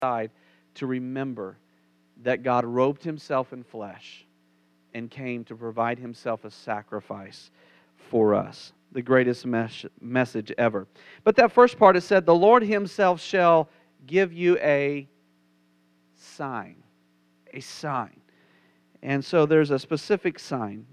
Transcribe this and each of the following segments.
aside to remember that God robed himself in flesh and came to provide himself a sacrifice for us. The greatest message ever. But that first part, it said, the Lord himself shall give you a sign. A sign. And so there's a specific sign.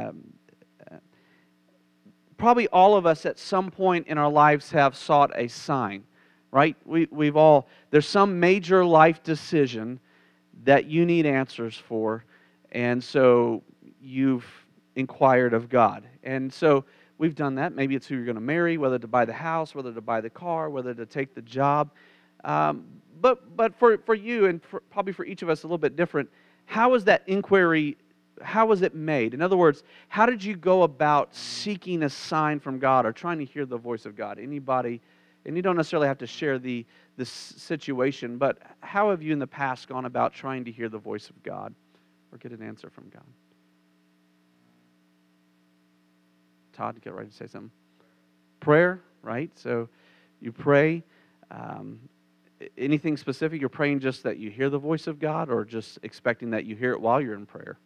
Probably all of us at some point in our lives have sought a sign, right? We've all, there's some major life decision that you need answers for, and so you've inquired of God. And so we've done that. Maybe it's who you're going to marry, whether to buy the house, whether to buy the car, whether to take the job. But for you, and probably for each of us a little bit different, how is that inquiry, how was it made? In other words, how did you go about seeking a sign from God or trying to hear the voice of God? Anybody, and you don't necessarily have to share the situation, but how have you in the past gone about trying to hear the voice of God or get an answer from God? Todd, get ready to say something. Prayer, right? So you pray. Anything specific? You're praying just that you hear the voice of God, or just expecting that you hear it while you're in prayer?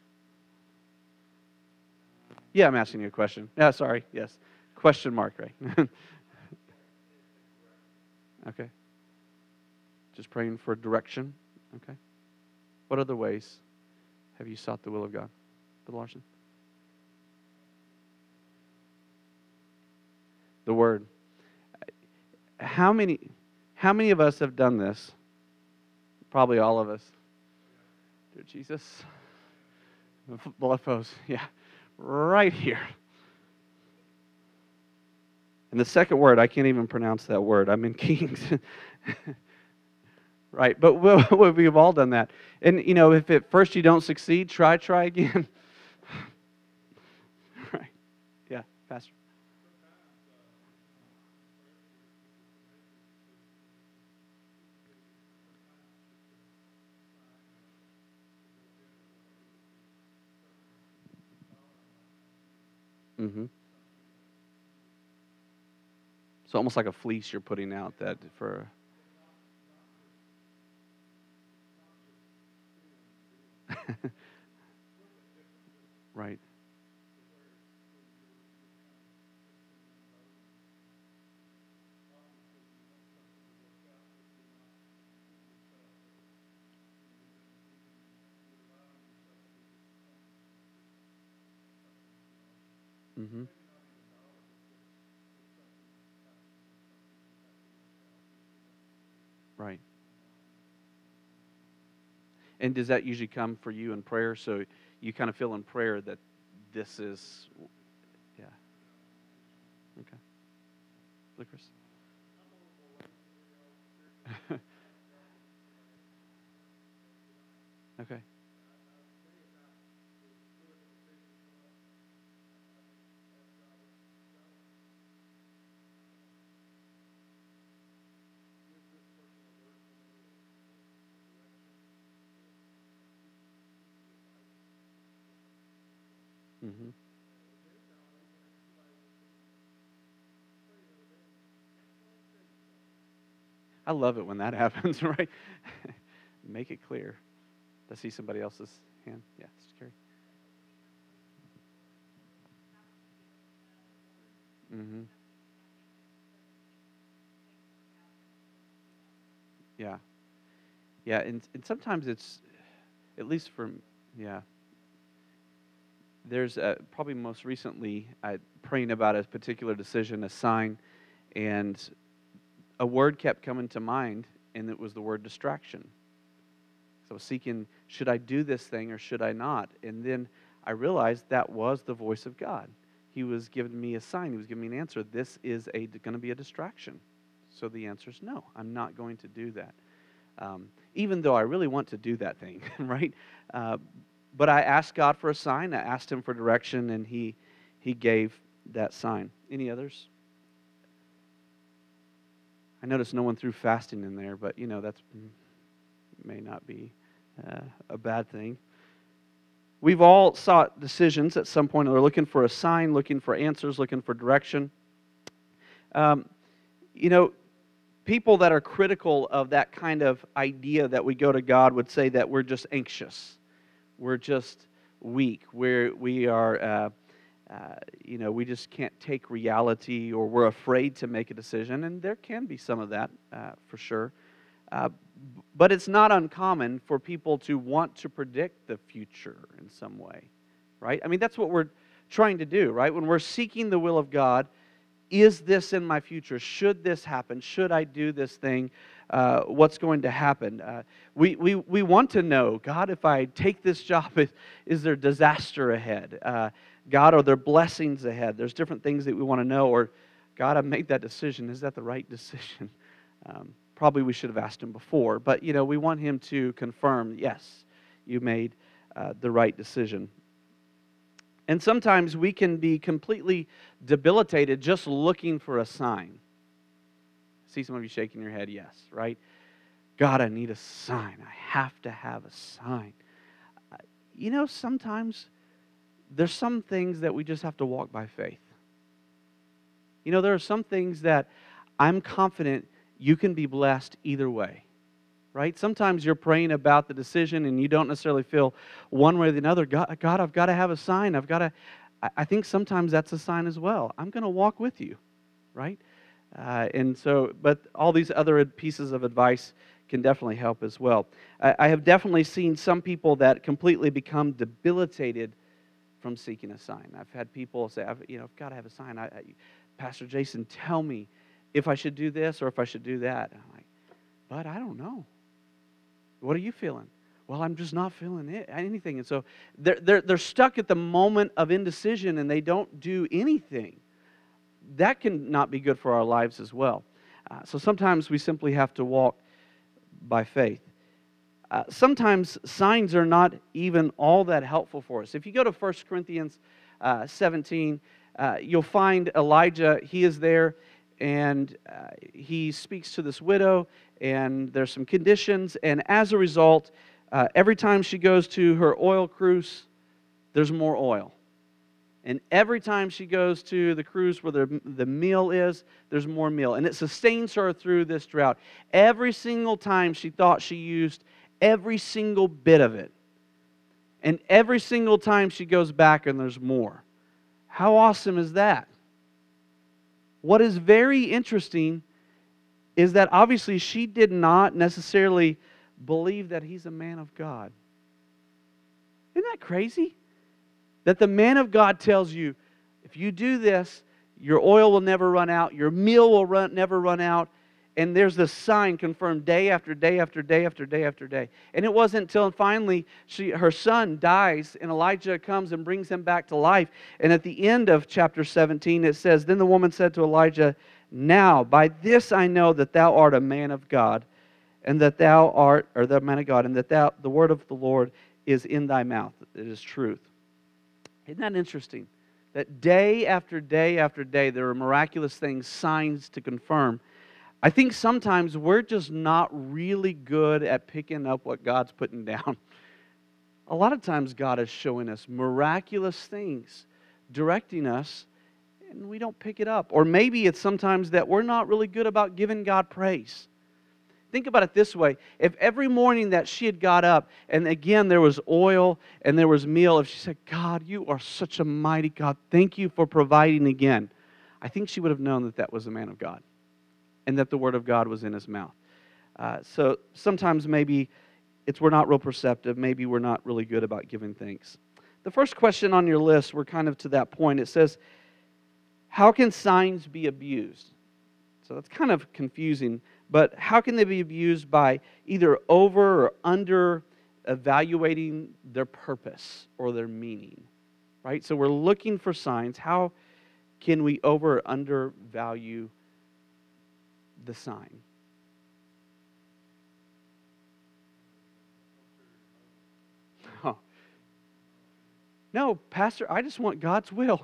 Yeah, I'm asking you a question. Yeah, sorry. Yes. Question mark, right? Okay. Just praying for direction. Okay. What other ways have you sought the will of God? Brother Larson? The Word. How many of us have done this? Probably all of us. Dear Jesus. Blood pose. Yeah. Right here. And the second word, I can't even pronounce that word. I'm in Kings. Right, but we've all done that. And, if at first you don't succeed, try again. Right, yeah, Pastor. Mm-hmm. So almost like a fleece you're putting out that for... Right. Mm-hmm. Right. And does that usually come for you in prayer? So you kind of feel in prayer that this is... Yeah. Okay. Chris? Okay. Mm-hmm. I love it when that happens, right? Make it clear. I see somebody else's hand. Yeah, Carrie. Mm-hmm. Yeah. Yeah, and sometimes it's, at least for, yeah, there's probably most recently praying about a particular decision, a sign, and a word kept coming to mind, and it was the word distraction. So I was seeking, should I do this thing or should I not? And then I realized that was the voice of God. He was giving me a sign. He was giving me an answer. This is going to be a distraction. So the answer is no, I'm not going to do that. Even though I really want to do that thing, right? But I asked God for a sign. I asked Him for direction, and He gave that sign. Any others? I noticed no one threw fasting in there, but that's may not be a bad thing. We've all sought decisions at some point. We're looking for a sign, looking for answers, looking for direction. You know, People that are critical of that kind of idea that we go to God would say that we're just anxious. We're just weak. We are, we just can't take reality, or we're afraid to make a decision. And there can be some of that, for sure. But it's not uncommon for people to want to predict the future in some way, right? I mean, that's what we're trying to do, right? When we're seeking the will of God, is this in my future? Should this happen? Should I do this thing? What's going to happen? We want to know, God, if I take this job, is there disaster ahead? God, are there blessings ahead? There's different things that we want to know. Or, God, I've made that decision. Is that the right decision? Probably we should have asked Him before. But, we want Him to confirm, yes, you made the right decision. And sometimes we can be completely debilitated just looking for a sign. I see some of you shaking your head, yes, right? God, I need a sign. I have to have a sign. Sometimes there's some things that we just have to walk by faith. There are some things that I'm confident you can be blessed either way. Right? Sometimes you're praying about the decision and you don't necessarily feel one way or the other. God, I've got to have a sign. I think sometimes that's a sign as well. I'm going to walk with you, right? But all these other pieces of advice can definitely help as well. I have definitely seen some people that completely become debilitated from seeking a sign. I've had people say, I've got to have a sign. Pastor Jason, tell me if I should do this or if I should do that. And I'm like, but I don't know. What are you feeling? Well, I'm just not feeling anything. And so they're stuck at the moment of indecision and they don't do anything. That can not be good for our lives as well. So sometimes we simply have to walk by faith. Sometimes signs are not even all that helpful for us. If you go to 1 Corinthians 17, you'll find Elijah. He is there, and he speaks to this widow, and there's some conditions, and as a result, every time she goes to her oil cruise, there's more oil. And every time she goes to the cruise where the meal is, there's more meal. And it sustains her through this drought. Every single time she thought she used every single bit of it. And every single time she goes back and there's more. How awesome is that? What is very interesting is that obviously she did not necessarily believe that he's a man of God. Isn't that crazy? That the man of God tells you, if you do this, your oil will never run out, your meal will never run out, and there's this sign confirmed day after day after day after day after day. And it wasn't until finally her son dies, and Elijah comes and brings him back to life. And at the end of chapter 17, it says, "Then the woman said to Elijah, 'Now, by this I know that thou art a man of God, and that thou art, or the man of God, and that the word of the Lord is in thy mouth. It is truth.'" Isn't that interesting? That day after day after day, there are miraculous things, signs to confirm. I think sometimes we're just not really good at picking up what God's putting down. A lot of times God is showing us miraculous things, directing us, and we don't pick it up. Or maybe it's sometimes that we're not really good about giving God praise. Think about it this way. If every morning that she had got up, and again there was oil and there was meal, if she said, "God, you are such a mighty God. Thank you for providing again," I think she would have known that that was a man of God and that the word of God was in his mouth. So sometimes maybe we're not real perceptive. Maybe we're not really good about giving thanks. The first question on your list, we're kind of to that point. It says, how can signs be abused? So that's kind of confusing. But how can they be abused by either over or under evaluating their purpose or their meaning? Right? So we're looking for signs. How can we over or undervalue the sign? Oh. No, Pastor, I just want God's will.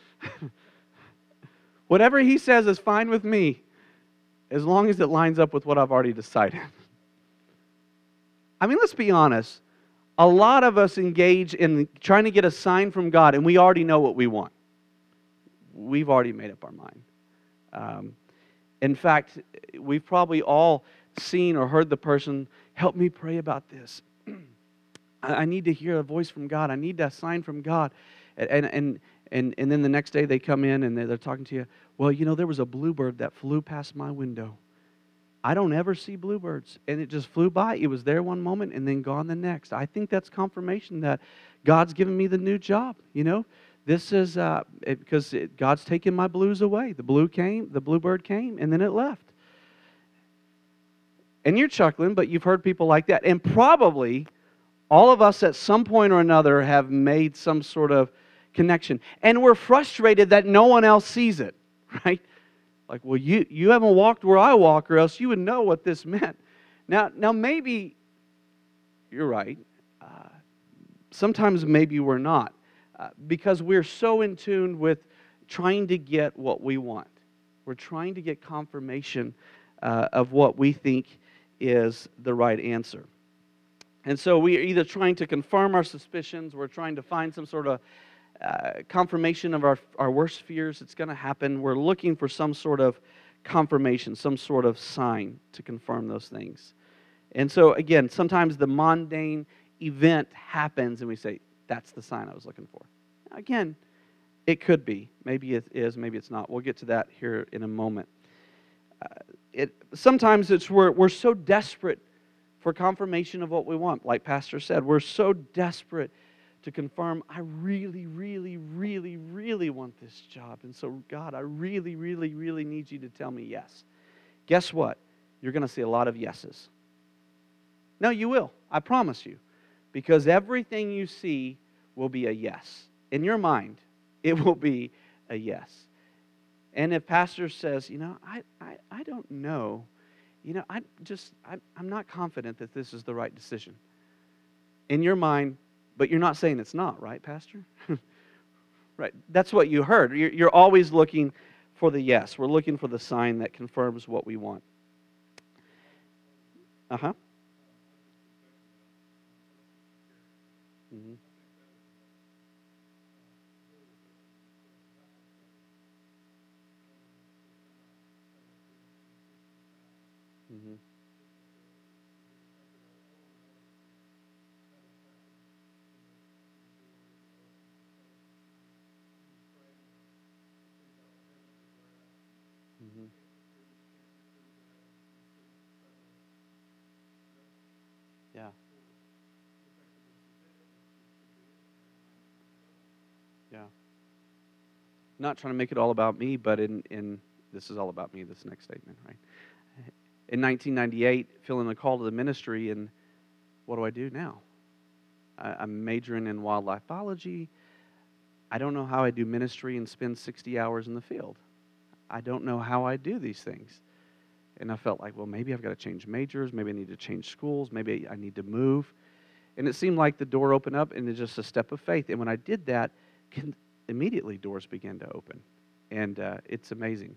Whatever He says is fine with me, as long as it lines up with what I've already decided. I mean, let's be honest. A lot of us engage in trying to get a sign from God, and we already know what we want. We've already made up our mind. In fact, we've probably all seen or heard the person, help me pray about this. I need to hear a voice from God. I need a sign from God. And then the next day they come in and they're talking to you. Well, there was a bluebird that flew past my window. I don't ever see bluebirds. And it just flew by. It was there one moment and then gone the next. I think that's confirmation that God's given me the new job. This is because God's taken my blues away. The bluebird came, and then it left. And you're chuckling, but you've heard people like that. And probably all of us at some point or another have made some sort of connection. And we're frustrated that no one else sees it, right? Like, well, you haven't walked where I walk, or else you would know what this meant. Now maybe you're right. Sometimes maybe we're not. Because we're so in tune with trying to get what we want. We're trying to get confirmation of what we think is the right answer. And so we are either trying to confirm our suspicions, we're trying to find some sort of confirmation of our worst fears. It's going to happen. We're looking for some sort of confirmation, some sort of sign to confirm those things. And so, again, sometimes the mundane event happens and we say, that's the sign I was looking for. Again, it could be. Maybe it is, maybe it's not. We'll get to that here in a moment. Sometimes it's we're so desperate for confirmation of what we want. Like Pastor said, we're so desperate to confirm, I really, really, really, really want this job. And so, God, I really, really, really need you to tell me yes. Guess what? You're going to see a lot of yeses. No, you will. I promise you. Because everything you see will be a yes. In your mind, it will be a yes. And if pastor says, I don't know, I'm not confident that this is the right decision. In your mind, but you're not saying it's not, right, pastor? Right. That's what you heard. You're always looking for the yes. We're looking for the sign that confirms what we want. Uh-huh. Mm-hmm. Mm-hmm. Mm-hmm. Yeah. Yeah. Not trying to make it all about me, but in this is all about me, this next statement, right? In 1998, feeling a call to the ministry, and what do I do now? I'm majoring in wildlife biology. I don't know how I do ministry and spend 60 hours in the field. I don't know how I do these things. And I felt like, well, maybe I've got to change majors. Maybe I need to change schools. Maybe I need to move. And it seemed like the door opened up, and it's just a step of faith. And when I did that, immediately doors began to open. And it's amazing.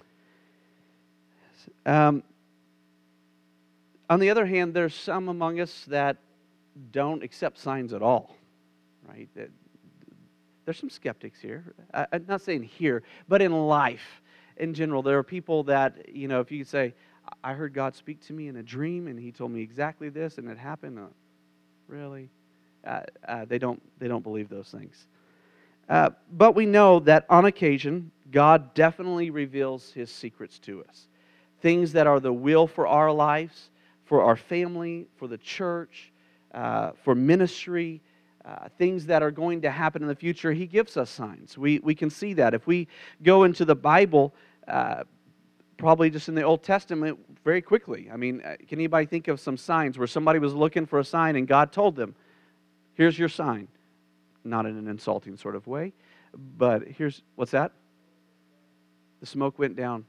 On the other hand, there's some among us that don't accept signs at all, right? There's some skeptics here. I'm not saying here, but in life in general. There are people that, if you say, I heard God speak to me in a dream, and He told me exactly this, and it happened. Really? They don't believe those things. But we know that on occasion, God definitely reveals His secrets to us. Things that are the will for our lives, for our family, for the church, for ministry, things that are going to happen in the future. He gives us signs. We can see that. If we go into the Bible, probably just in the Old Testament, very quickly. I mean, can anybody think of some signs where somebody was looking for a sign and God told them, here's your sign? Not in an insulting sort of way, but what's that? The smoke went down.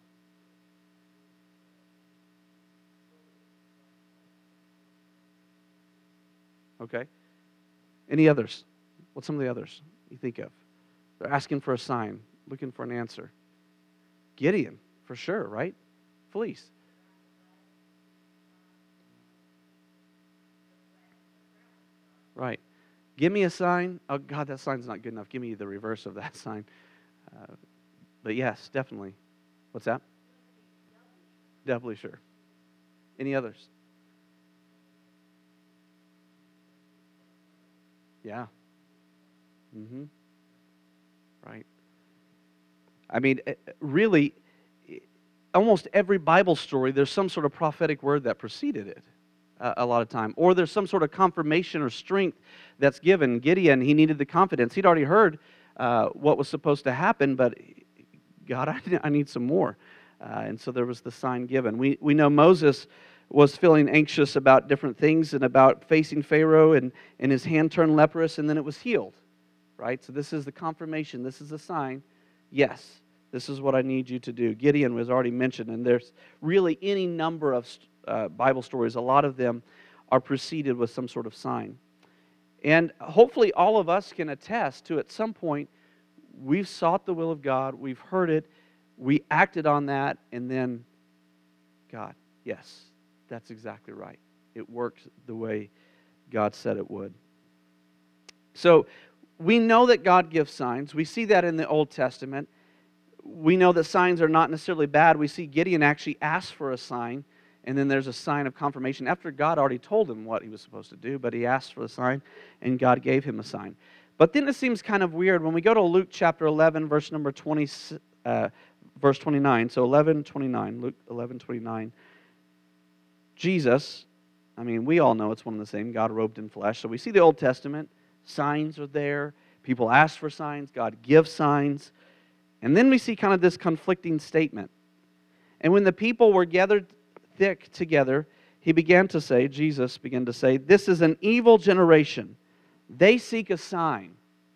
Okay. Any others? What's some of the others you think of? They're asking for a sign, looking for an answer. Gideon, for sure, right? Fleece. Right. Give me a sign. Oh, God, that sign's not good enough. Give me the reverse of that sign. But yes, definitely. What's that? Doubly sure. Any others? Yeah. Mm-hmm. Right. I mean, really, almost every Bible story, there's some sort of prophetic word that preceded it a lot of time. Or there's some sort of confirmation or strength that's given. Gideon, he needed the confidence. He'd already heard what was supposed to happen, but God, I need some more. And so there was the sign given. We know Moses was feeling anxious about different things and about facing Pharaoh, and his hand turned leprous, and then it was healed. Right? So this is the confirmation. This is the sign. Yes, this is what I need you to do. Gideon was already mentioned, and there's really any number of Bible stories. A lot of them are preceded with some sort of sign. And hopefully all of us can attest to, at some point, we've sought the will of God, we've heard it, we acted on that, and then, God, yes, that's exactly right. It works the way God said it would. So we know that God gives signs. We see that in the Old Testament. We know that signs are not necessarily bad. We see Gideon actually ask for a sign, and then there's a sign of confirmation after God already told him what he was supposed to do, but he asked for a sign, and God gave him a sign. But then it seems kind of weird when we go to Luke chapter 11, verse number 20, verse 29. So 11:29, Luke 11:29. Jesus, I mean, we all know it's one and the same, God robed in flesh. So we see the Old Testament, signs are there. People ask for signs, God gives signs. And then we see kind of this conflicting statement. And when the people were gathered thick together, he began to say, Jesus began to say, this is an evil generation. They seek a sign.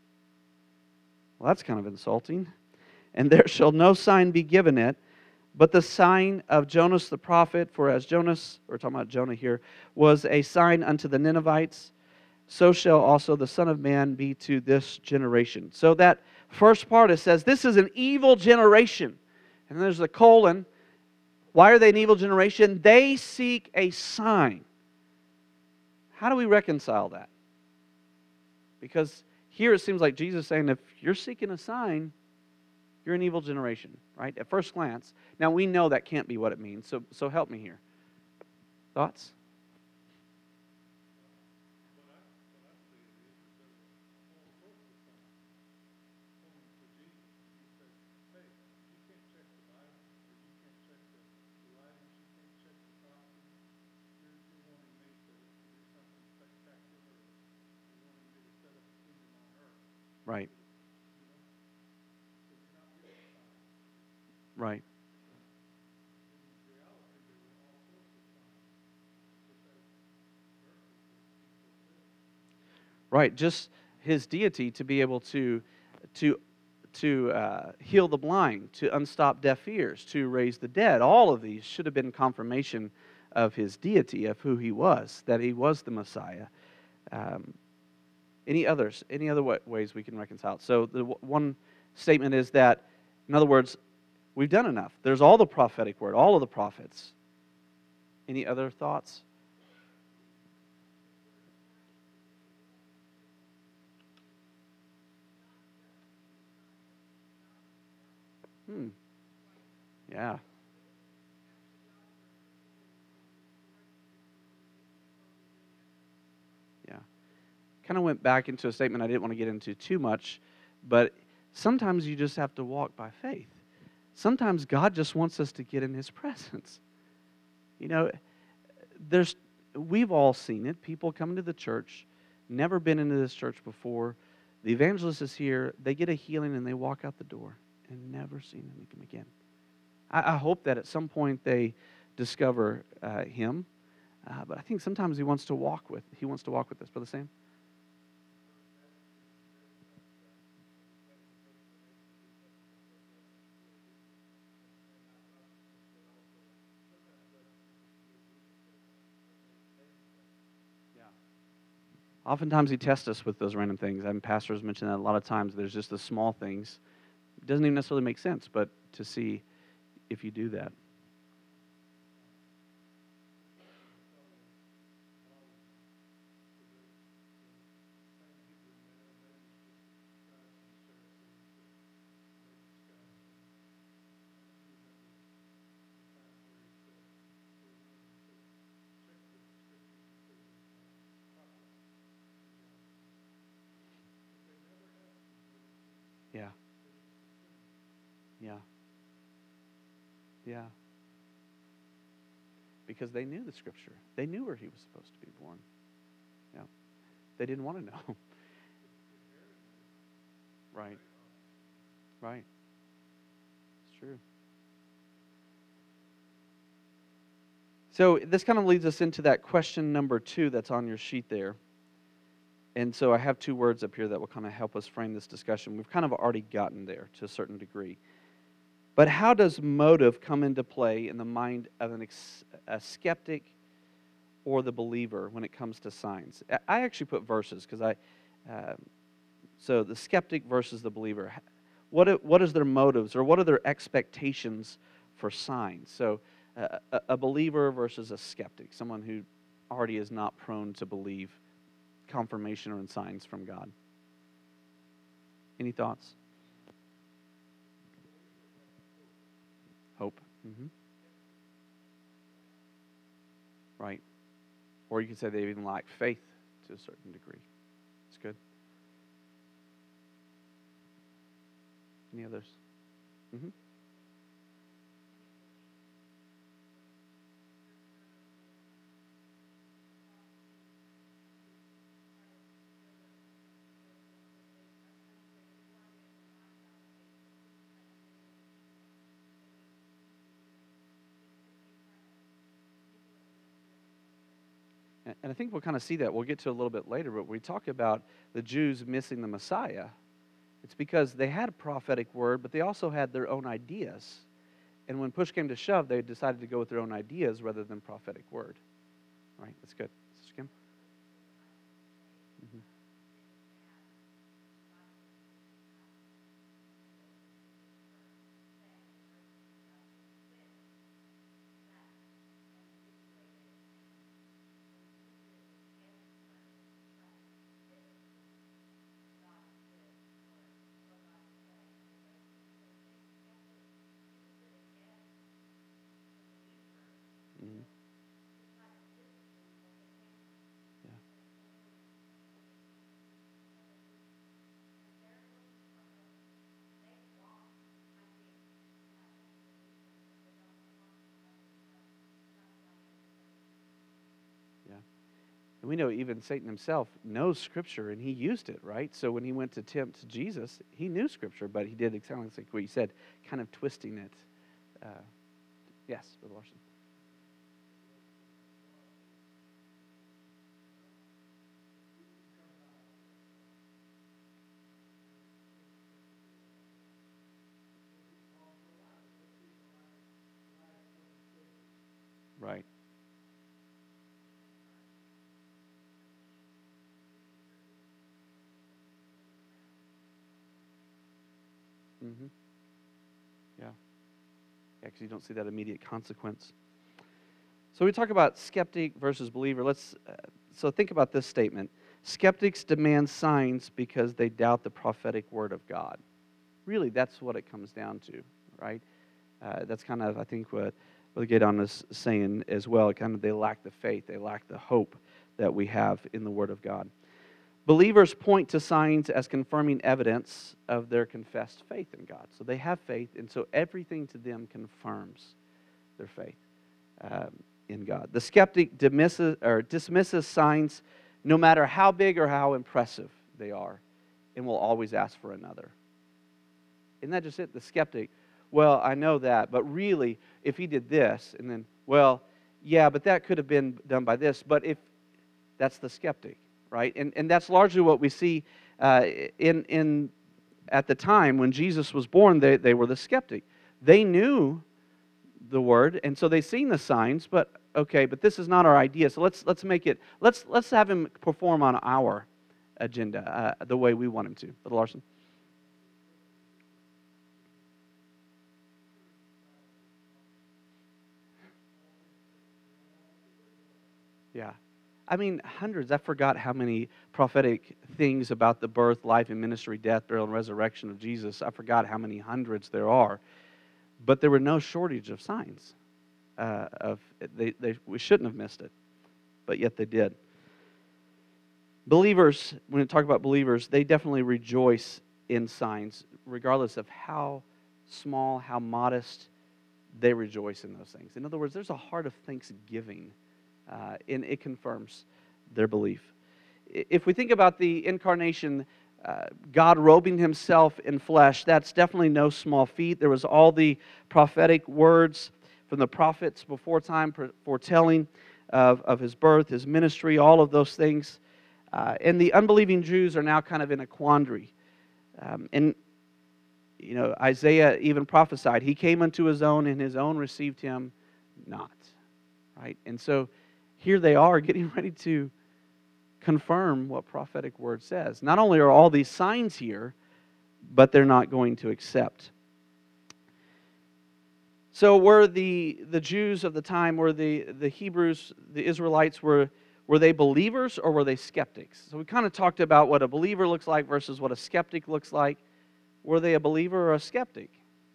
Well, that's kind of insulting. And there shall no sign be given it, but the sign of Jonas the prophet. For as Jonas, we're talking about Jonah here, was a sign unto the Ninevites, so shall also the Son of Man be to this generation. So that first part, it says, this is an evil generation. And there's a colon. Why are they an evil generation? They seek a sign. How do we reconcile that? Because here it seems like Jesus is saying, if you're seeking a sign, you're an evil generation, right? At first glance. Now we know that can't be what it means, so help me here. Thoughts? Right. Right. Right. Just his deity to be able to heal the blind, to unstop deaf ears, to raise the dead. All of these should have been confirmation of his deity, of who he was, that he was the Messiah. Um, any others? Any other ways we can reconcile? So the one statement is that, in other words, we've done enough. There's all the prophetic word, all of the prophets. Any other thoughts? Yeah. Yeah. Kind of went back into a statement I didn't want to get into too much, but sometimes you just have to walk by faith. Sometimes God just wants us to get in His presence. You know, there's we've all seen it. People coming to the church, never been into this church before. The evangelist is here. They get a healing and they walk out the door and never seen him again. I hope that at some point they discover Him, but I think sometimes He wants to walk with. He wants to walk with us. Brother Sam. Oftentimes He tests us with those random things. And pastors mention that a lot of times. There's just the small things. It doesn't even necessarily make sense, but to see if you do that. Yeah. Yeah. Because they knew the Scripture. They knew where he was supposed to be born. Yeah. They didn't want to know. Right. Right. It's true. So this kind of leads us into that question number 2 that's on your sheet there. And so I have 2 words up here that will kind of help us frame this discussion. We've kind of already gotten there to a certain degree. But how does motive come into play in the mind of a skeptic or the believer when it comes to signs? I actually put verses because so the skeptic versus the believer. What is their motives or what are their expectations for signs? So a believer versus a skeptic, someone who already is not prone to believe confirmation or in signs from God. Any thoughts? Hope. Mm-hmm. Right. Or you could say they even lack faith to a certain degree. It's good. Any others? Mm-hmm. And I think we'll kind of see that. We'll get to a little bit later, but we talk about the Jews missing the Messiah. It's because they had a prophetic word, but they also had their own ideas. And when push came to shove, they decided to go with their own ideas rather than prophetic word. Right? That's good. Sister Kim? Mm-hmm. Mm-hmm. Yeah. Yeah. And we know even Satan himself knows Scripture, and he used it, right? So when he went to tempt Jesus, he knew Scripture, but he did exactly like what you said, kind of twisting it. Uh, yes, Brother Larson. Right. Mm-hmm. Yeah. Yeah, because you don't see that immediate consequence. So we talk about skeptic versus believer. So think about this statement. Skeptics demand signs because they doubt the prophetic word of God. Really, that's what it comes down to, right? That's kind of, I think, what Brother Gaydon is saying as well. Kind of they lack the faith, they lack the hope that we have in the Word of God. Believers point to signs as confirming evidence of their confessed faith in God. So they have faith, and so everything to them confirms their faith in God. The skeptic dismisses signs no matter how big or how impressive they are, and will always ask for another. Isn't that just it? The skeptic, well, I know that, but really, if he did this, and then, well, yeah, but that could have been done by this. But if that's the skeptic, right? And that's largely what we see in at the time when Jesus was born. They were the skeptic. They knew the word, and so they seen the signs. But okay, but this is not our idea. So let's make it. Let's have him perform on our agenda the way we want him to. Brother Larson. Yeah. I mean, hundreds. I forgot how many prophetic things about the birth, life, and ministry, death, burial, and resurrection of Jesus. I forgot how many hundreds there are. But there were no shortage of signs. We shouldn't have missed it, but yet they did. Believers, when we talk about believers, they definitely rejoice in signs, regardless of how small, how modest, they rejoice in those things. In other words, there's a heart of thanksgiving, and it confirms their belief. If we think about the incarnation, God robing himself in flesh, that's definitely no small feat. There was all the prophetic words from the prophets before time foretelling of his birth, his ministry, all of those things. And the unbelieving Jews are now kind of in a quandary. And Isaiah even prophesied, he came unto his own, and his own received him not. Right? And so here they are getting ready to confirm what prophetic word says. Not only are all these signs here, but they're not going to accept. So were the Jews of the time, were the Hebrews, the Israelites, were they believers or were they skeptics? So we kind of talked about what a believer looks like versus what a skeptic looks like. Were they a believer or a skeptic?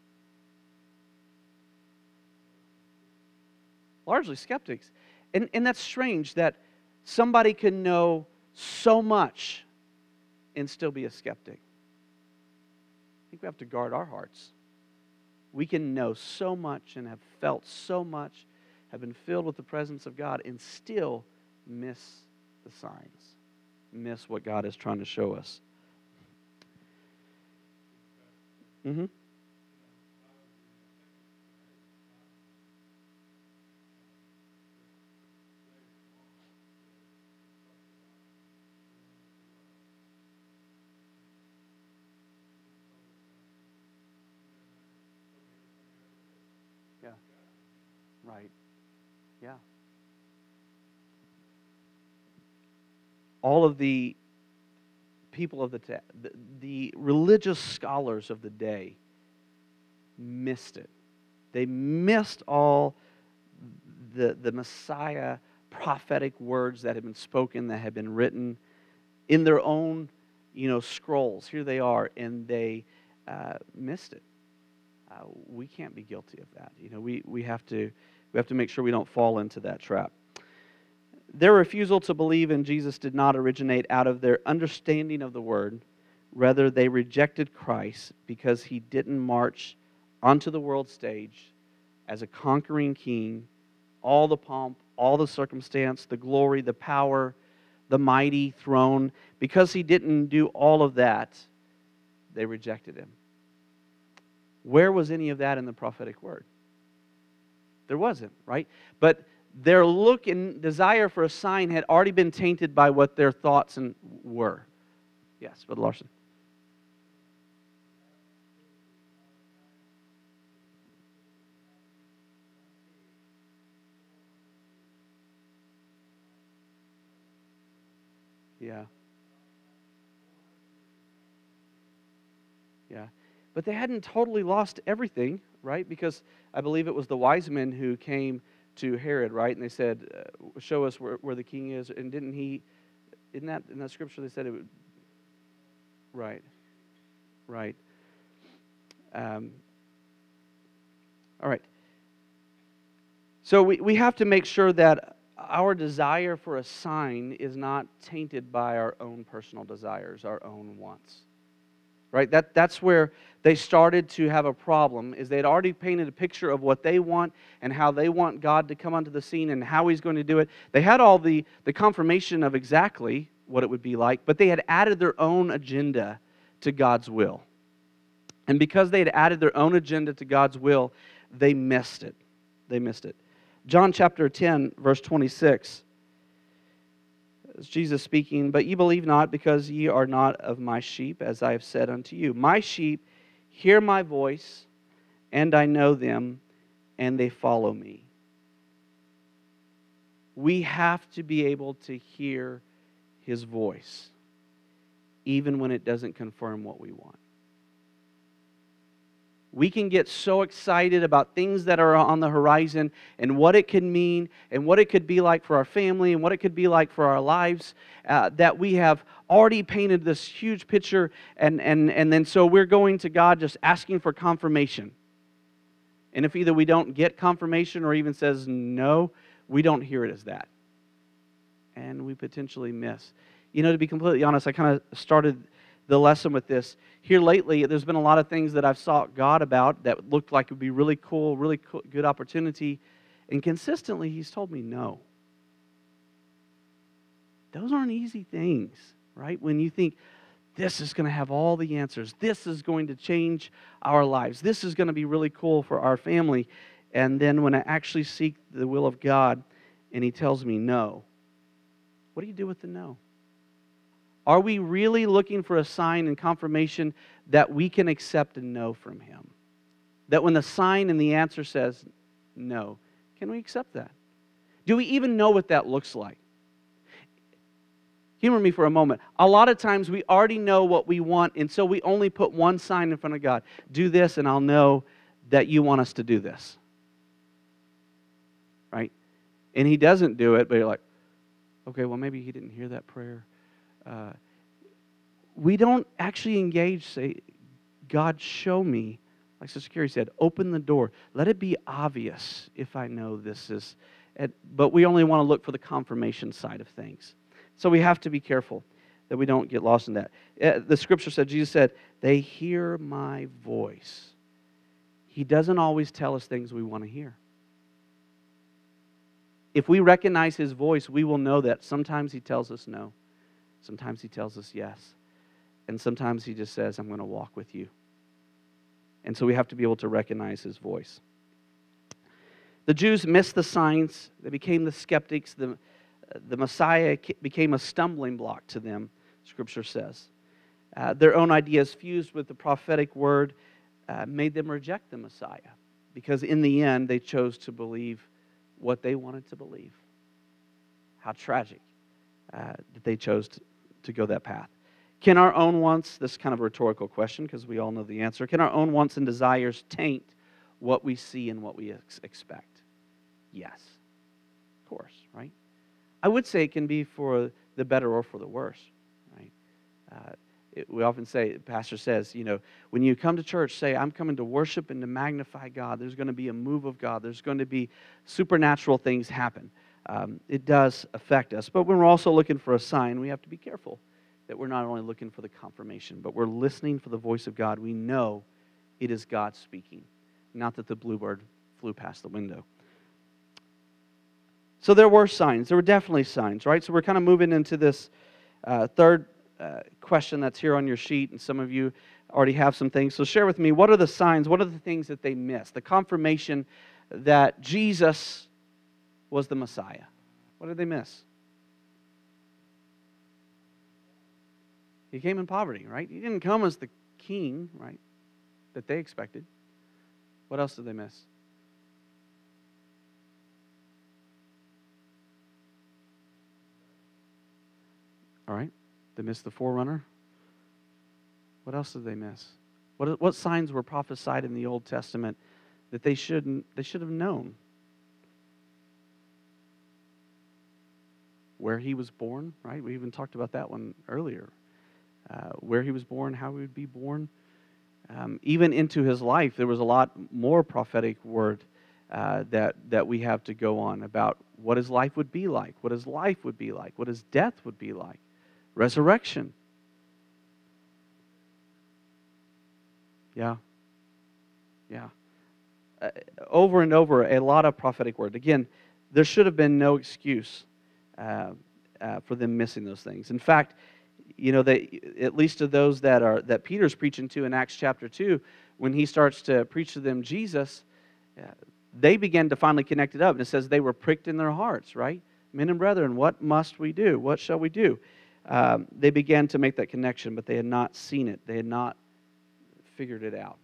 Largely skeptics. And that's strange that somebody can know so much and still be a skeptic. I think we have to guard our hearts. We can know so much and have felt so much, have been filled with the presence of God, and still miss the signs, miss what God is trying to show us. Mm-hmm. Yeah. Right. Yeah. All of the people of the religious scholars of the day missed it. They missed all the Messiah prophetic words that had been spoken, that had been written in their own, scrolls. Here they are, and they missed it. We can't be guilty of that. We have to make sure we don't fall into that trap. Their refusal to believe in Jesus did not originate out of their understanding of the Word. Rather, they rejected Christ because he didn't march onto the world stage as a conquering king, all the pomp, all the circumstance, the glory, the power, the mighty throne. Because he didn't do all of that, they rejected him. Where was any of that in the prophetic word? There wasn't, right? But their look and desire for a sign had already been tainted by what their thoughts were. Yes, Brother Larson. Yeah. Yeah. But they hadn't totally lost everything, right? Because I believe it was the wise men who came to Herod, right? And they said, show us where the king is. And didn't he, in that scripture, they said it would, right, right. All right. So we have to make sure that our desire for a sign is not tainted by our own personal desires, our own wants. Right? That's where they started to have a problem, is they'd already painted a picture of what they want and how they want God to come onto the scene and how he's going to do it. They had all the confirmation of exactly what it would be like, but they had added their own agenda to God's will. And because they had added their own agenda to God's will, they missed it. They missed it. John chapter 10, verse 26. It's Jesus speaking, but ye believe not, because ye are not of my sheep, as I have said unto you. My sheep hear my voice, and I know them, and they follow me. We have to be able to hear his voice, even when it doesn't confirm what we want. We can get so excited about things that are on the horizon and what it could mean and what it could be like for our family and what it could be like for our lives, that we have already painted this huge picture, and then so we're going to God just asking for confirmation. And if either we don't get confirmation or even says no, we don't hear it as that. And we potentially miss. To be completely honest, I kind of started the lesson with this. Here lately, there's been a lot of things that I've sought God about that looked like it would be really cool, good opportunity. And consistently, He's told me no. Those aren't easy things, right? When you think, this is going to have all the answers. This is going to change our lives. This is going to be really cool for our family. And then when I actually seek the will of God and He tells me no, what do you do with the no? Are we really looking for a sign and confirmation that we can accept and know from Him? That when the sign and the answer says no, can we accept that? Do we even know what that looks like? Humor me for a moment. A lot of times we already know what we want, and so we only put one sign in front of God. Do this, and I'll know that you want us to do this. Right? And He doesn't do it, but you're like, okay, well, maybe He didn't hear that prayer. We don't actually engage, say, God, show me. Like Sister Carrie said, open the door. Let it be obvious if I know this is. But we only want to look for the confirmation side of things. So we have to be careful that we don't get lost in that. The Scripture said, Jesus said, they hear my voice. He doesn't always tell us things we want to hear. If we recognize His voice, we will know that sometimes He tells us no. Sometimes He tells us yes. And sometimes He just says, I'm going to walk with you. And so we have to be able to recognize His voice. The Jews missed the signs. They became the skeptics. The Messiah became a stumbling block to them, Scripture says. Their own ideas fused with the prophetic word made them reject the Messiah, because in the end they chose to believe what they wanted to believe. How tragic that they chose to go that path. Can our own wants, this is kind of a rhetorical question because we all know the answer, can our own wants and desires taint what we see and what we expect? Yes, of course, right? I would say it can be for the better or for the worse, right? We often say, the pastor says, when you come to church, say, I'm coming to worship and to magnify God. There's going to be a move of God. There's going to be supernatural things happen. It does affect us. But when we're also looking for a sign, we have to be careful that we're not only looking for the confirmation, but we're listening for the voice of God. We know it is God speaking, not that the bluebird flew past the window. So there were signs. There were definitely signs, right? So we're kind of moving into this third question that's here on your sheet, and some of you already have some things. So share with me, what are the signs? What are the things that they missed? The confirmation that Jesus was the Messiah. What did they miss? He came in poverty, right? He didn't come as the king, right, that they expected. What else did they miss? All right. They missed the forerunner. What else did they miss? What signs were prophesied in the Old Testament that they should have known? Where He was born, right? We even talked about that one earlier. Where He was born, how He would be born. Even into His life, there was a lot more prophetic word that we have to go on about what His life would be like, what His life would be like, what His death would be like, resurrection. Yeah. Over and over, a lot of prophetic word. Again, there should have been no excuse for them missing those things. In fact, they, at least to those that Peter's preaching to in Acts chapter 2, when he starts to preach to them Jesus, they began to finally connect it up. And it says they were pricked in their hearts, right? Men and brethren, what must we do? What shall we do? They began to make that connection, but they had not seen it. They had not figured it out.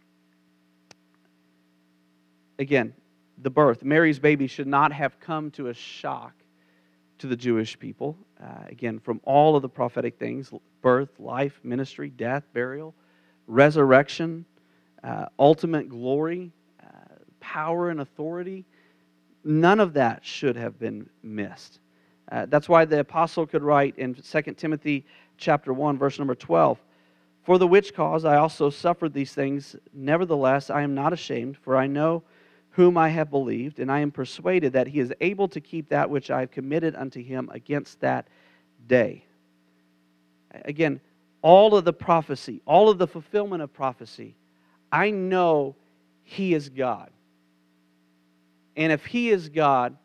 Again, the birth. Mary's baby should not have come to a shock to the Jewish people. Again, from all of the prophetic things, birth, life, ministry, death, burial, resurrection, ultimate glory, power and authority, none of that should have been missed. That's why the apostle could write in 2 Timothy chapter 1, verse number 12, "For the which cause I also suffered these things, nevertheless I am not ashamed, for I know whom I have believed, and I am persuaded that He is able to keep that which I have committed unto Him against that day." Again, all of the prophecy, all of the fulfillment of prophecy, I know He is God. And if He is God,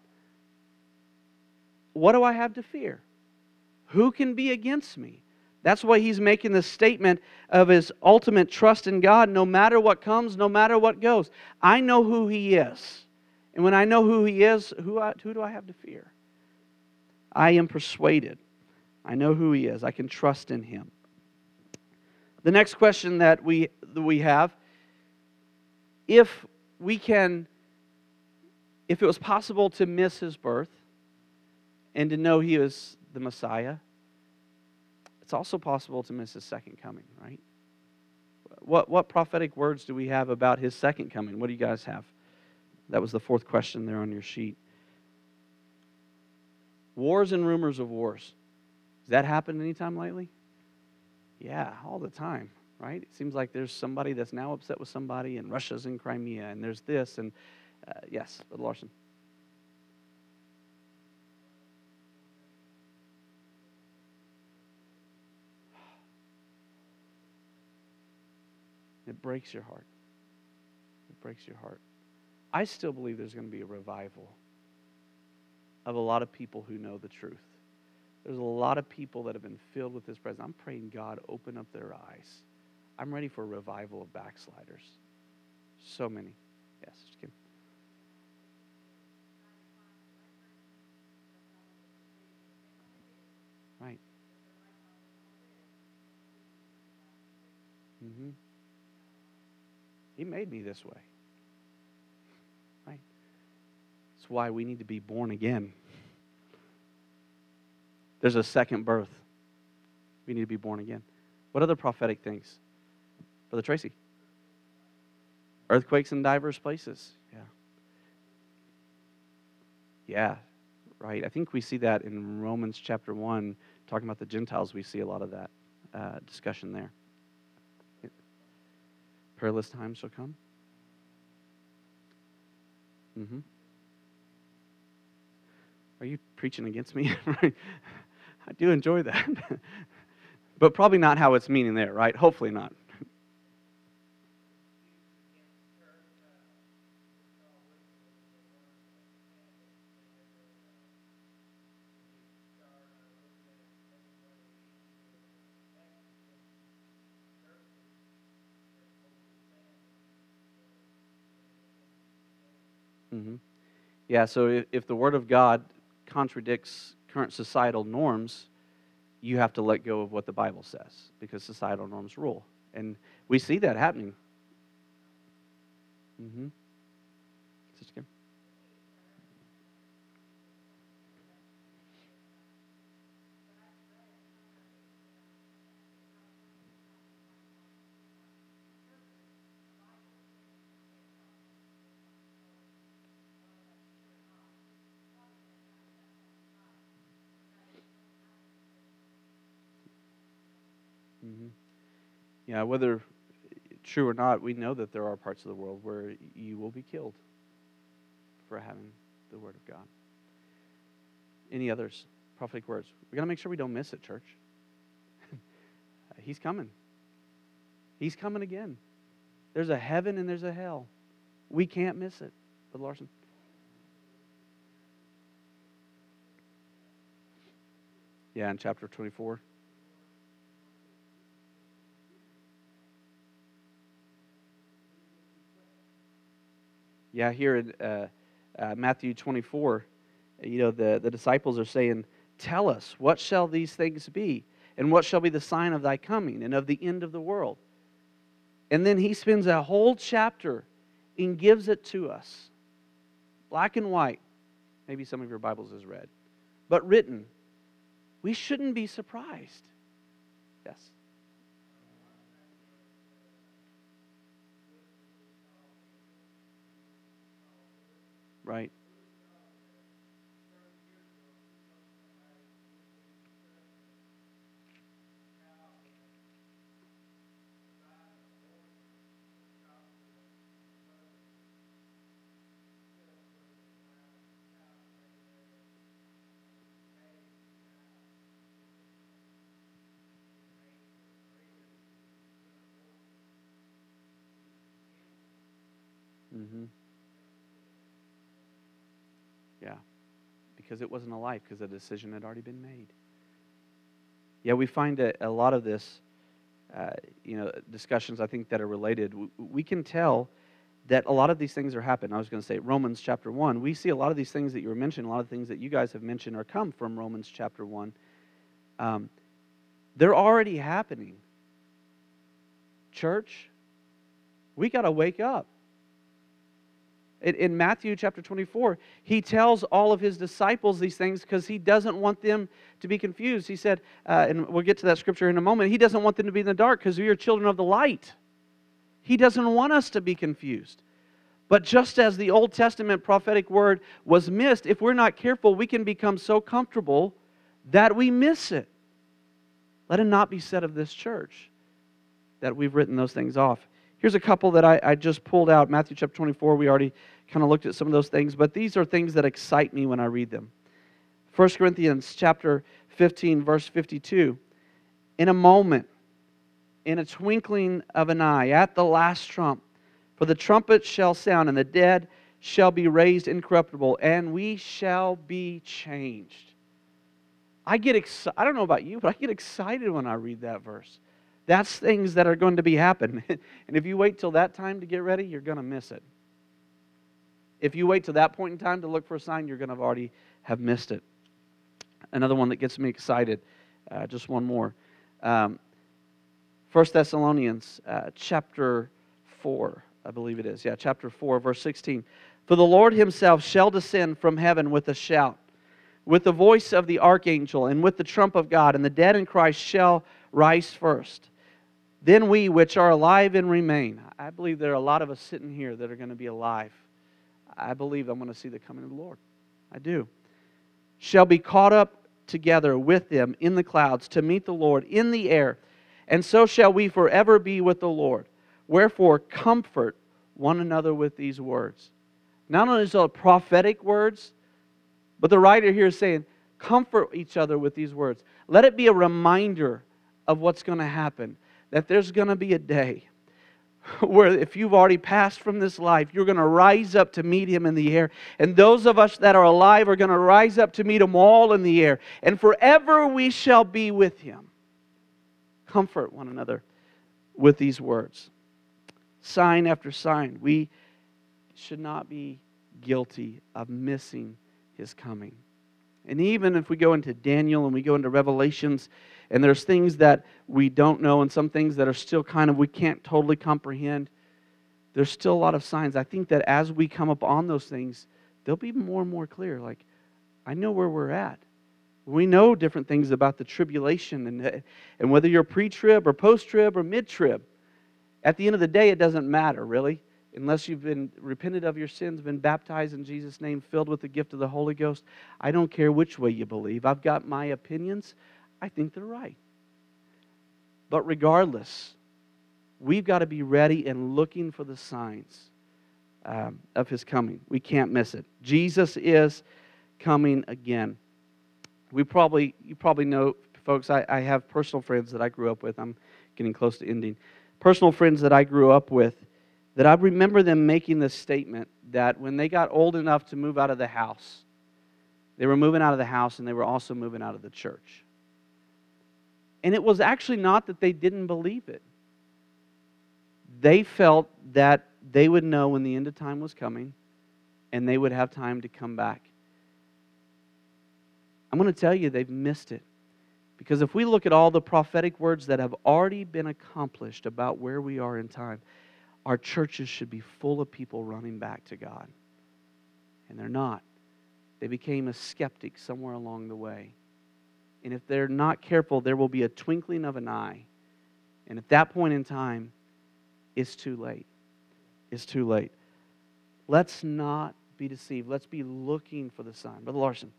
what do I have to fear? Who can be against me? That's why he's making the statement of his ultimate trust in God, no matter what comes, no matter what goes. I know who He is. And when I know who He is, who do I have to fear? I am persuaded. I know who He is. I can trust in Him. The next question that we have, if it was possible to miss His birth and to know He was the Messiah, it's also possible to miss His second coming, right? What prophetic words do we have about His second coming? What do you guys have? That was the fourth question there on your sheet. Wars and rumors of wars. Has that happened anytime lately? Yeah, all the time, right? It seems like there's somebody that's now upset with somebody, and Russia's in Crimea, and there's this, and yes, Brother Larson. It breaks your heart. It breaks your heart. I still believe there's going to be a revival of a lot of people who know the truth. There's a lot of people that have been filled with His presence. I'm praying God open up their eyes. I'm ready for a revival of backsliders. So many. Yes, just kidding. Right. Mm-hmm. He made me this way. Right. That's why we need to be born again. There's a second birth. We need to be born again. What other prophetic things? Brother Tracy? Earthquakes in diverse places. Yeah. Yeah, right. I think we see that in Romans chapter 1, talking about the Gentiles. We see a lot of that discussion there. Perilous times shall come. Mm-hmm. Are you preaching against me? I do enjoy that. But probably not how it's meaning there, right? Hopefully not. Mm-hmm. Yeah, so if the Word of God contradicts current societal norms, you have to let go of what the Bible says because societal norms rule. And we see that happening. Mm-hmm. Sister Kim? Mm-hmm. Yeah, whether true or not, we know that there are parts of the world where you will be killed for having the Word of God. Any others? Prophetic words. We got to make sure we don't miss it, church. He's coming. He's coming again. There's a heaven and there's a hell. We can't miss it. Brother Larson. Yeah, in chapter 24. Yeah, here in Matthew 24, the disciples are saying, "Tell us, what shall these things be? And what shall be the sign of thy coming and of the end of the world?" And then he spends a whole chapter and gives it to us. Black and white. Maybe some of your Bibles is red. But written. We shouldn't be surprised. Yes. Right. Mm-hmm. Yeah, because it wasn't a life, because the decision had already been made. Yeah, we find a lot of this, discussions, I think, that are related. We can tell that a lot of these things are happening. I was going to say Romans chapter 1. We see a lot of these things that you were mentioning, a lot of things that you guys have mentioned are come from Romans chapter 1. They're already happening. Church, we got to wake up. In Matthew chapter 24, he tells all of his disciples these things because he doesn't want them to be confused. He said, and we'll get to that scripture in a moment, he doesn't want them to be in the dark because we are children of the light. He doesn't want us to be confused. But just as the Old Testament prophetic word was missed, if we're not careful, we can become so comfortable that we miss it. Let it not be said of this church that we've written those things off. Here's a couple that I just pulled out. Matthew chapter 24, we already kind of looked at some of those things, but these are things that excite me when I read them. 1 Corinthians chapter 15, verse 52. In a moment, in a twinkling of an eye, at the last trump, for the trumpet shall sound, and the dead shall be raised incorruptible, and we shall be changed. I don't know about you, but I get excited when I read that verse. That's things that are going to be happening. And if you wait till that time to get ready, you're going to miss it. If you wait till that point in time to look for a sign, you're going to already have missed it. Another one that gets me excited, just one more. 1 Thessalonians chapter 4, I believe it is. Yeah, chapter 4, verse 16. For the Lord himself shall descend from heaven with a shout, with the voice of the archangel, and with the trump of God, and the dead in Christ shall rise first. Then we which are alive and remain. I believe there are a lot of us sitting here that are going to be alive. I believe I'm going to see the coming of the Lord. I do. Shall be caught up together with them in the clouds to meet the Lord in the air. And so shall we forever be with the Lord. Wherefore, comfort one another with these words. Not only is it prophetic words, but the writer here is saying, comfort each other with these words. Let it be a reminder of what's going to happen. That there's going to be a day where if you've already passed from this life, you're going to rise up to meet Him in the air. And those of us that are alive are going to rise up to meet Him all in the air. And forever we shall be with Him. Comfort one another with these words. Sign after sign. We should not be guilty of missing His coming. And even if we go into Daniel and we go into Revelations, and there's things that we don't know and some things that are still kind of we can't totally comprehend, there's still a lot of signs. I think that as we come upon those things, they'll be more and more clear. Like, I know where we're at. We know different things about the tribulation and whether you're pre-trib or post-trib or mid-trib. At the end of the day, it doesn't matter, really. Unless you've been repented of your sins, been baptized in Jesus' name, filled with the gift of the Holy Ghost. I don't care which way you believe. I've got my opinions. I think they're right. But regardless, we've got to be ready and looking for the signs of His coming. We can't miss it. Jesus is coming again. You probably know, folks, I have personal friends that I grew up with. I'm getting close to ending. Personal friends that I grew up with, that I remember them making this statement that when they got old enough to move out of the house, they were moving out of the house and they were also moving out of the church. And it was actually not that they didn't believe it. They felt that they would know when the end of time was coming and they would have time to come back. I'm going to tell you, they've missed it. Because if we look at all the prophetic words that have already been accomplished about where we are in time, our churches should be full of people running back to God. And they're not. They became a skeptic somewhere along the way. And if they're not careful, there will be a twinkling of an eye. And at that point in time, it's too late. It's too late. Let's not be deceived. Let's be looking for the sign. Brother Larson.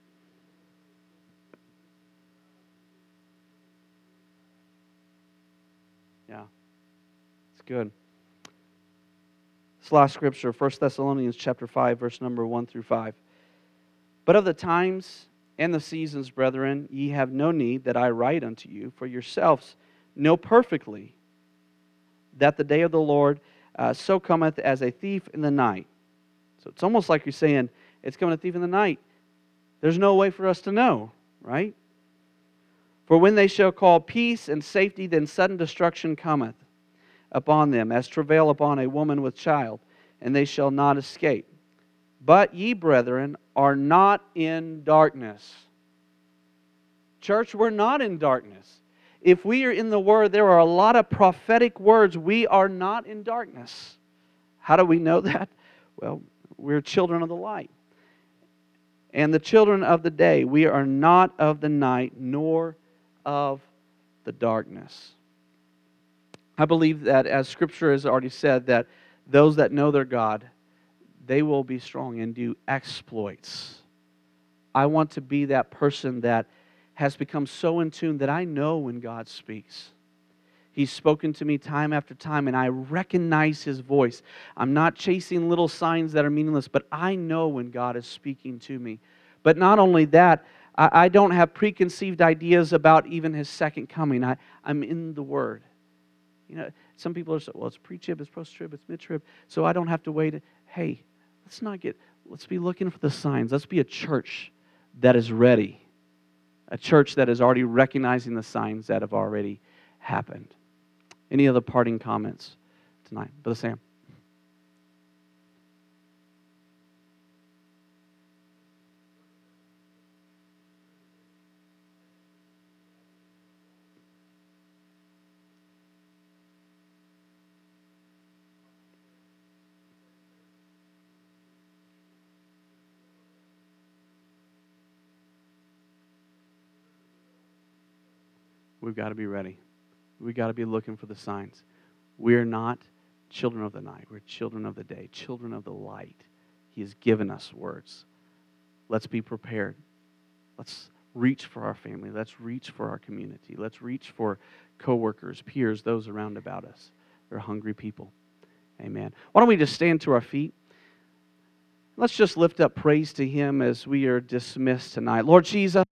Yeah, it's good. This last scripture, 1 Thessalonians chapter 5, verse number 1 through 5. But of the times and the seasons, brethren, ye have no need that I write unto you, for yourselves know perfectly that the day of the Lord so cometh as a thief in the night. So it's almost like you're saying, it's coming a thief in the night. There's no way for us to know, right? For when they shall call peace and safety, then sudden destruction cometh upon them, as travail upon a woman with child, and they shall not escape. But ye, brethren, are not in darkness. Church, we're not in darkness. If we are in the Word, there are a lot of prophetic words. We are not in darkness. How do we know that? Well, we're children of the light. And the children of the day, we are not of the night, nor of the darkness. I believe that, as Scripture has already said, that those that know their God, they will be strong and do exploits. I want to be that person that has become so in tune that I know when God speaks. He's spoken to me time after time, and I recognize His voice. I'm not chasing little signs that are meaningless, but I know when God is speaking to me. But not only that, I don't have preconceived ideas about even His second coming. I'm in the Word. You know, some people are saying, well, it's pre-trib, it's post-trib, it's mid-trib, so I don't have to wait. Hey, let's be looking for the signs. Let's be a church that is ready. A church that is already recognizing the signs that have already happened. Any other parting comments tonight? Brother Sam. We've got to be ready. We've got to be looking for the signs. We're not children of the night. We're children of the day, children of the light. He has given us words. Let's be prepared. Let's reach for our family. Let's reach for our community. Let's reach for coworkers, peers, those around about us. They're hungry people. Amen. Why don't we just stand to our feet? Let's just lift up praise to Him as we are dismissed tonight. Lord Jesus,